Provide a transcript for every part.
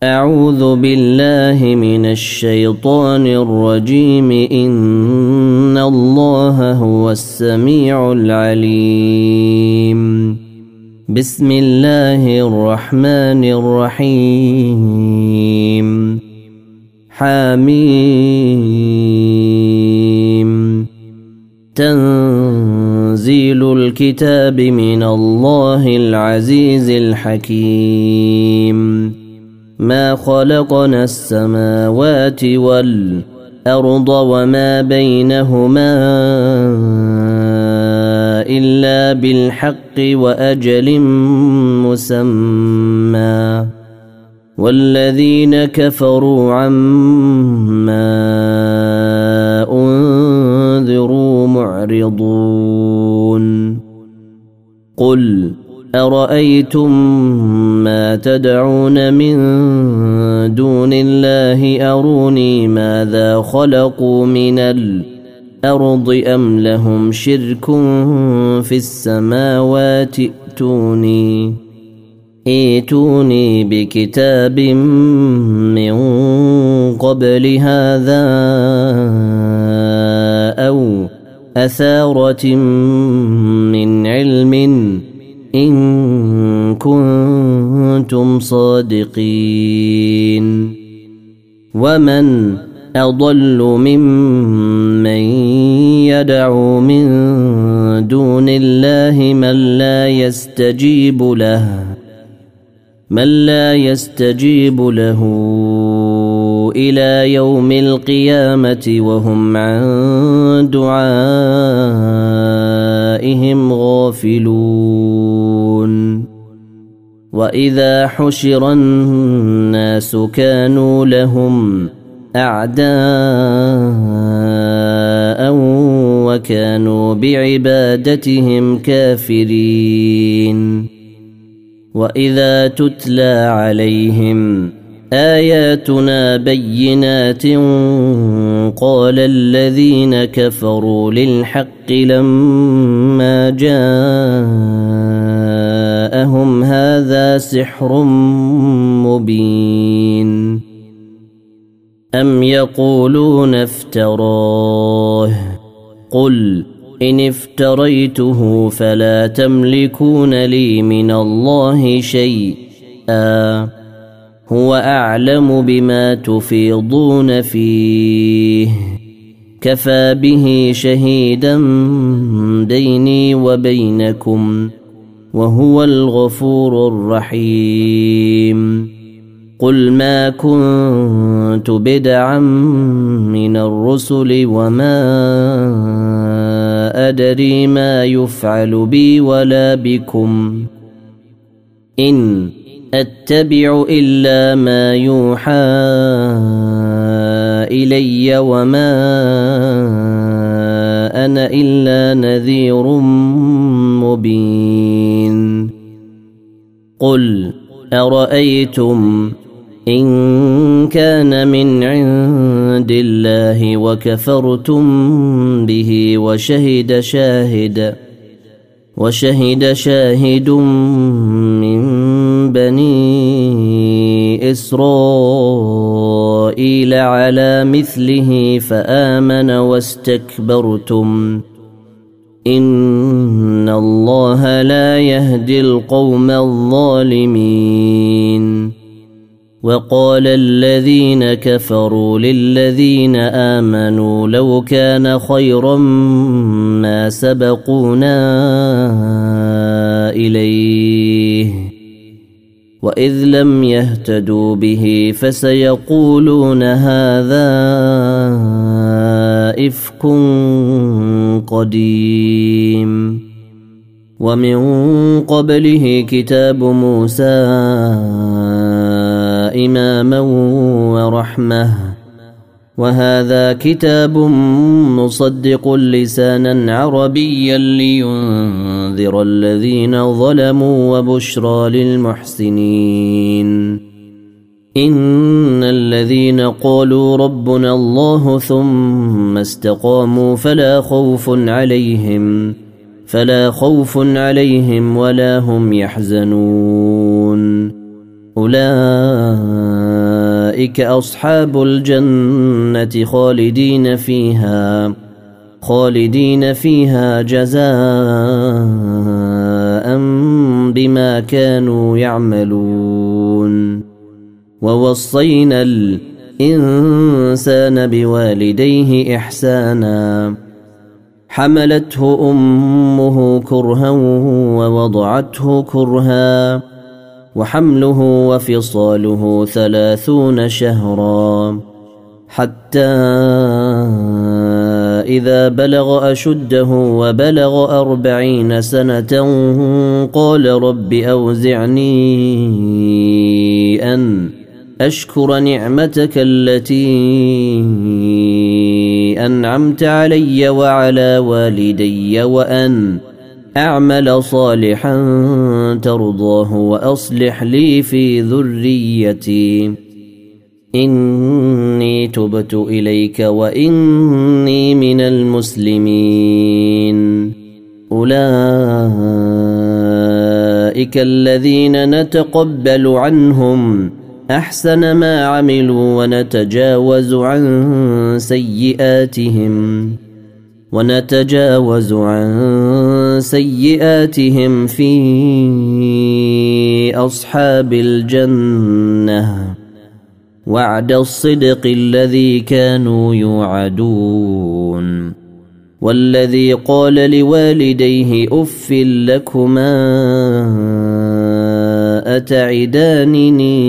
أعوذ بالله من الشيطان الرجيم. إن الله هو السميع العليم. بسم الله الرحمن الرحيم. حميم. تنزيل الكتاب من الله العزيز الحكيم. ما خلقنا السماوات والأرض وما بينهما إلا بالحق وأجل مسمى والذين كفروا عما أنذروا معرضون. قل أرأيتم ما تدعون من دون الله أروني ماذا خلقوا من الأرض أم لهم شرك في السماوات ائتوني بكتاب من قبل هذا أو أثارة من علم إن كنتم صادقين. ومن أضل ممن يدعو من دون الله من لا يستجيب له إلى يوم القيامة وهم عن دعائهم غافلون. وإذا حشر الناس كانوا لهم أعداء وكانوا بعبادتهم كافرين. وإذا تتلى عليهم آياتنا بينات قال الذين كفروا للحق لما جاءهم هذا سحر مبين. أم يقولون افتراه قل إن افتريته فلا تملكون لي من الله شيئا هو أعلم بما تفيضون فيه كفى به شهيدا بيني وبينكم وهو الغفور الرحيم. قل ما كنت بدعا من الرسل وما أدري ما يفعل بي ولا بكم إن أتبع إلا ما يوحى إلي وما أنا إلا نذير مبين. قل أرأيتم إن كان من عند الله وكفرتم به وشهد شاهد من بني إسرائيل على مثله فآمن واستكبرتم إن الله لا يهدي القوم الظالمين. وقال الذين كفروا للذين آمنوا لو كان خيرا ما سبقونا إليه وإذ لم يهتدوا به فسيقولون هذا إفك قديم. ومن قبله كتاب موسى إماما ورحمة وهذا كتاب مصدق لسانا عربيا لينذر الذين ظلموا وبشرى للمحسنين. إن الذين قالوا ربنا الله ثم استقاموا فلا خوف عليهم ولا هم يحزنون. أولئك أولئك أصحاب الجنة خالدين فيها جزاء بما كانوا يعملون. ووصينا الإنسان بوالديه إحسانا حملته أمه كرها ووضعته كرها وحمله وفصاله 30 شهرا حتى إذا بلغ أشده وبلغ 40 سنة قال رب أوزعني أن أشكر نعمتك التي أنعمت علي وعلى والدي وأن أعمل صالحا ترضاه وأصلح لي في ذريتي إني تبت إليك وإني من المسلمين. أولئك الذين نتقبل عنهم أحسن ما عملوا ونتجاوز عن سيئاتهم في أصحاب الجنة وعد الصدق الذي كانوا يوعدون. والذي قال لوالديه أف لكما أتعدانني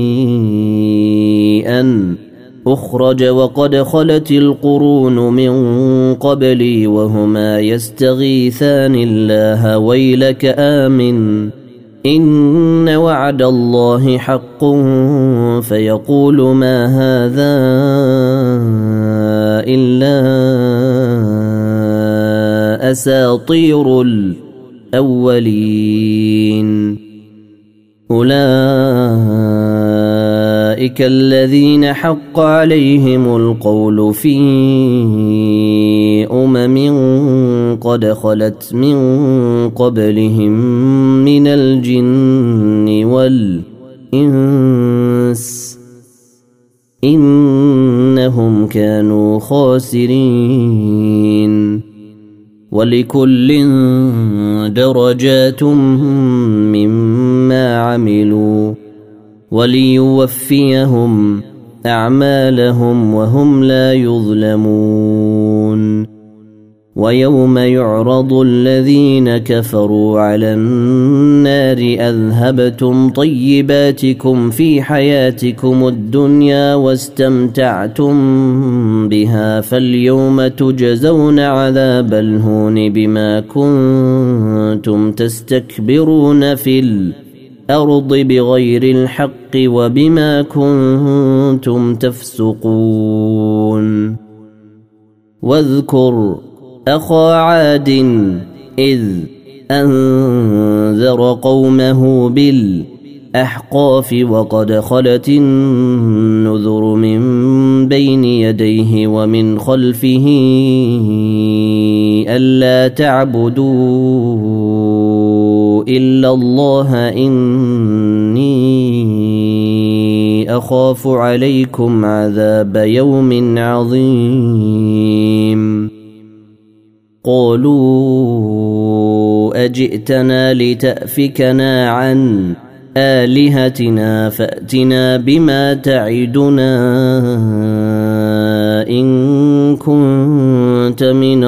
أن أخرج وقد خلت القرون من قبلي وهما يستغيثان الله ويلك آمن إن وعد الله حق فيقول ما هذا إلا أساطير الأولين. أولئك الذين حق عليهم القول في قد خلت من قبلهم من الجن والإنس إنهم كانوا خاسرين. ولكل درجات مما عملوا وليوفيهم أعمالهم وهم لا يظلمون. ويوم يعرض الذين كفروا على النار أذهبتم طيباتكم في حياتكم الدنيا واستمتعتم بها فاليوم تجزون عذاب الهون بما كنتم تستكبرون في الأرض بغير الحق وبما كنتم تفسقون. واذكر أخا عاد إذ أنذر قومه بالأحقاف وقد خلت النذر من بين يديه ومن خلفه ألا تعبدوا إلا الله إني أخاف عليكم عذاب يوم عظيم. قالوا أجئتنا لتأفكنا عن آلهتنا فأتنا بما تعدنا إن كنت من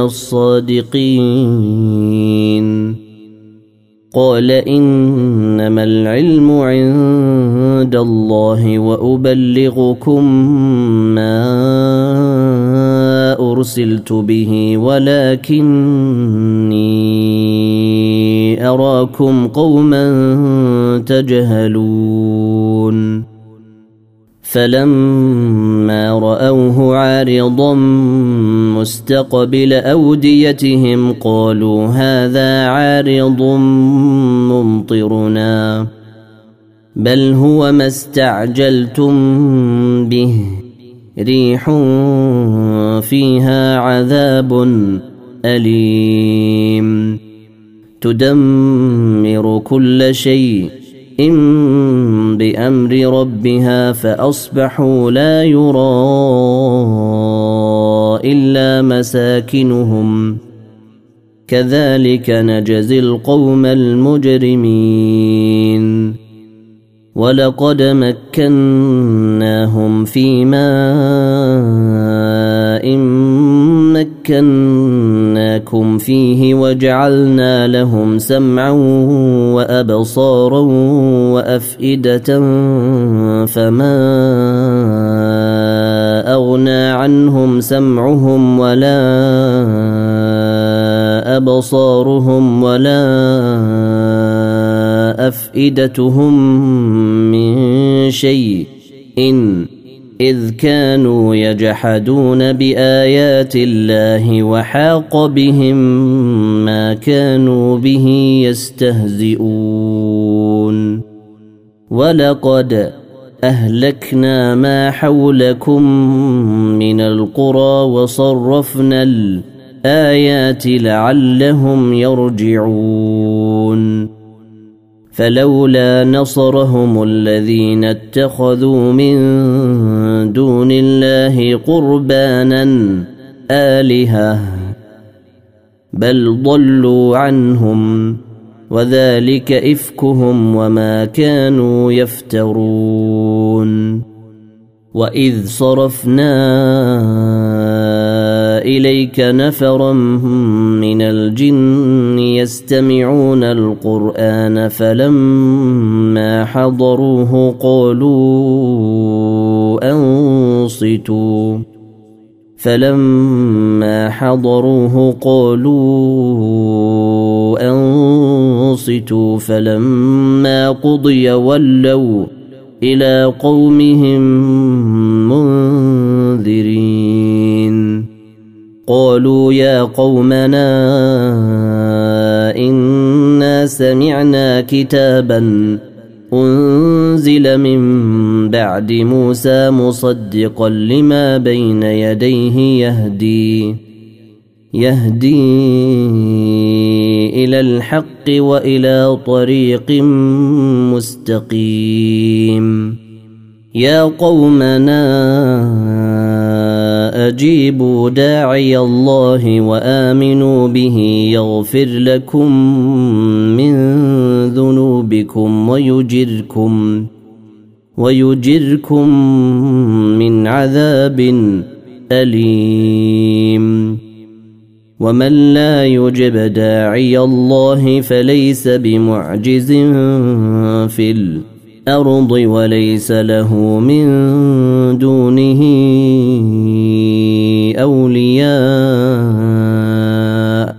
الصادقين. قال إنما العلم عند الله وأبلغكم ما أرسلت به ولكني أراكم قوما تجهلون. فلما رأوه عارضا مستقبل أوديتهم قالوا هذا عارض ممطرنا بل هو ما استعجلتم به ريح فيها عذاب أليم تدمر كل شيء بأمر ربها فأصبحوا لا يرى إلا مساكنهم كذلك نجزي القوم المجرمين ولقد مكناهم في ماء مكناكم فيه وجعلنا لهم سمعا وأبصارا وأفئدة فما أغنى عنهم سمعهم ولا أبصارهم ولا أفئدتهم من شيء إذ كانوا يجحدون بآيات الله وحاق بهم ما كانوا به يستهزئون ولقد أهلكنا ما حولكم من القرى وصرفنا الآيات لعلهم يرجعون فلولا نصرهم الذين اتخذوا من دون الله قربانا آلهة بل ضلوا عنهم وذلك إفكهم وما كانوا يفترون وإذ صرفنا إليك نفرا من الجن يستمعون القرآن فلما حضروه قالوا أنصتوا فلما قضي ولوا إلى قومهم منذرين قالوا يا قومنا إنا سمعنا كتابا أنزل من بعد موسى مصدقا لما بين يديه يهدي إلى الحق وإلى طريق مستقيم يا قومنا أجيبوا داعي الله وآمنوا به يغفر لكم من ذنوبكم ويجركم من عذاب أليم ومن لا يجب داعي الله فليس بمعجز في الأرض وليس له من دونه أولياء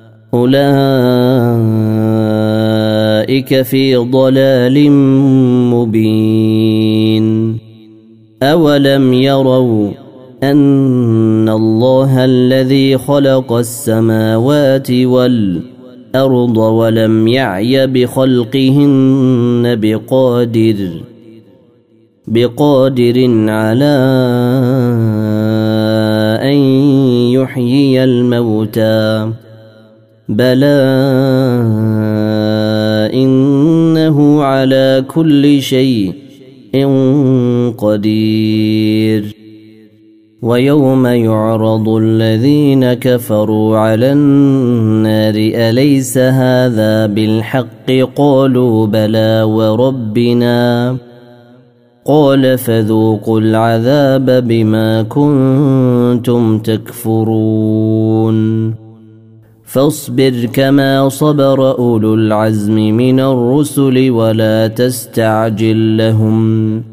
أولئك في ضلال مبين أولم يروا أن الله الذي خلق السماوات والأرض ولم يعي بخلقهن بقادر على أن يحيي الموتى بلى إنه على كل شيء قدير ويوم يعرض الذين كفروا على النار أليس هذا بالحق قالوا بلى وربنا قال فذوقوا العذاب بما كنتم تكفرون فاصبر كما صبر أولو العزم من الرسل ولا تستعجل لهم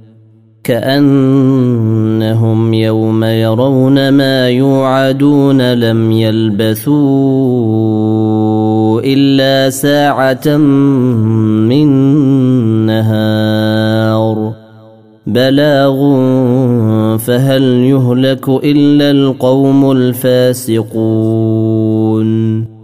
كأنهم يوم يرون ما يوعدون لم يلبثوا إلا ساعة من نهار بلاغ فهل يهلك إلا القوم الفاسقون